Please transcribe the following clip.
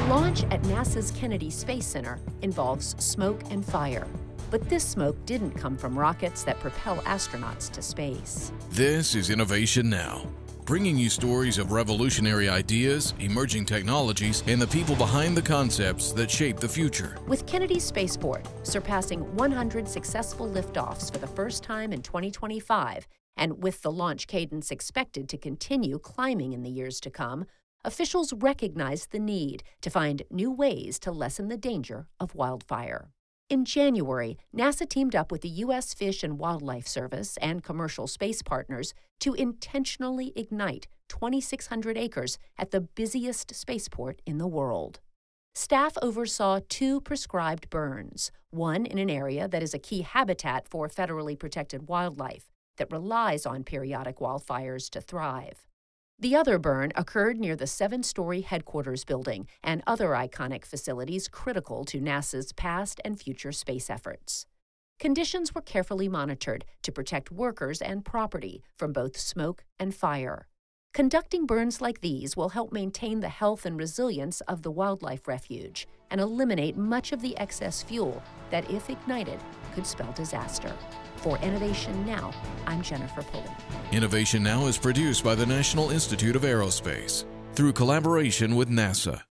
Launch at NASA's Kennedy Space Center involves smoke and fire. But this smoke didn't come from rockets that propel astronauts to space. This is Innovation Now, bringing you stories of revolutionary ideas, emerging technologies, and the people behind the concepts that shape the future. With Kennedy Spaceport surpassing 100 successful liftoffs for the first time in 2025, and with the launch cadence expected to continue climbing in the years to come, officials recognize the need to find new ways to lessen the danger of wildfire. In January, NASA teamed up with the U.S. Fish and Wildlife Service and commercial space partners to intentionally ignite 2,600 acres at the busiest spaceport in the world. Staff oversaw 2 prescribed burns, one in an area that is a key habitat for federally protected wildlife that relies on periodic wildfires to thrive. The other burn occurred near the 7-story headquarters building and other iconic facilities critical to NASA's past and future space efforts. Conditions were carefully monitored to protect workers and property from both smoke and fire. Conducting burns like these will help maintain the health and resilience of the wildlife refuge and eliminate much of the excess fuel that, if ignited, could spell disaster. For Innovation Now, I'm Jennifer Pulley. Innovation Now is produced by the National Institute of Aerospace through collaboration with NASA.